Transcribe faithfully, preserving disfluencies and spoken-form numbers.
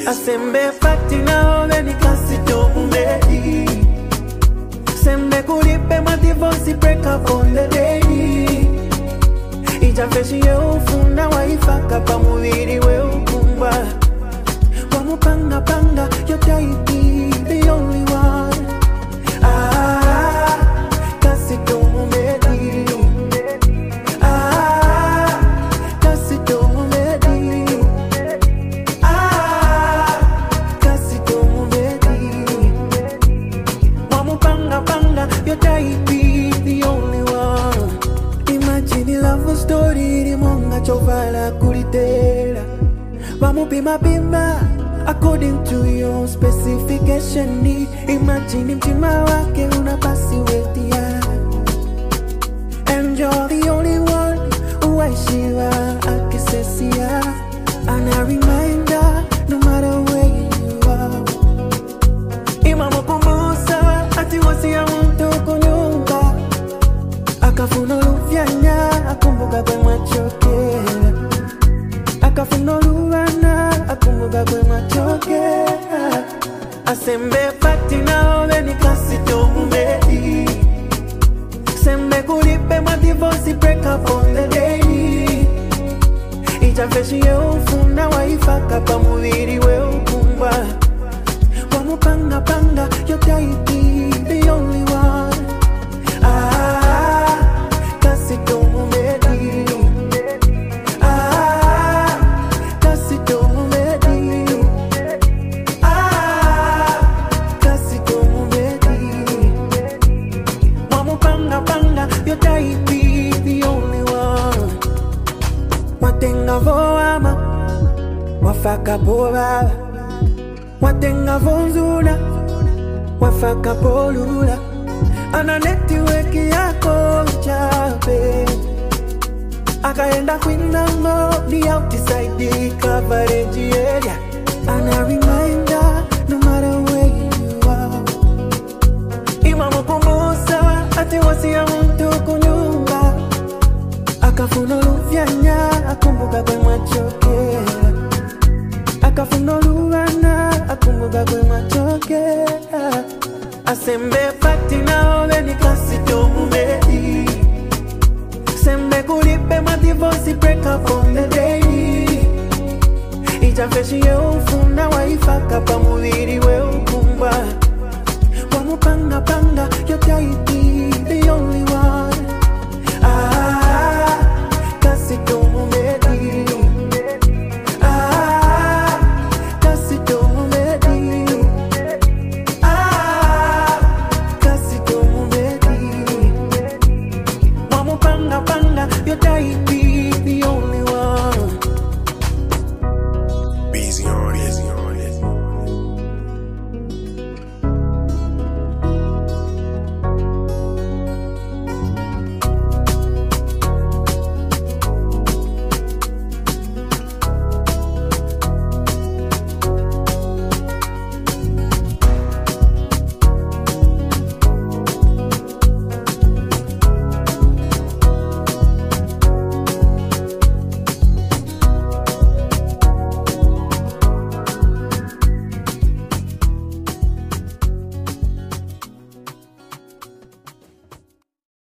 Asembe pati na oveni kasi tombe. Sembe kulipe ma divorce break up on the day. Ija feshi ye ufuna waifaka pa muviri we ukumba. Wamupanga panga your baby the only one. Ah, kasi tombe. Ah, kasi tombe. Ah, kasi tombe. Wamupanga panga your baby the only one. Imagine love story di monga chovala kulitera. Wamupima pima according to your specification. Imagine mtima wake unapasi wetia. And you're the only one who I shiva akisesia. And a reminder no matter where you are. Imamo kumusa ati wasi ya mtu kunyumba. Akafuno luvyanya akumbuka kwe machokera. Akafuno luwana akumbuka kwe machokera. Asembe pati na oveni kasi tombe. Sembe kulipe ma divorce break up on the day. Ija feshi ye ufuna waifaka pa muviri we ukumba. Wamupanga panga your baby the only one. Ah, kasi tombe. Ah, kasi tombe. Ah, kasi tombe. Wamupanga panga your baby the only one. Watenga voama wafaka bobaba. Watenga vonzula wafaka polula. Ana network yako chape. Akaenda kwinango the outside coverage area. And a reminder no matter where you are. Imamo kumusa ati wasi ya mtu kunyumba. Akafuno luvyanya akumbuka kwe machokera. Akafuno luwana akumbuka kwe machokera. Asembe pati na oveni kasi tombe. Sembe kulipe ma divorce break up on the day. Ija feshi ye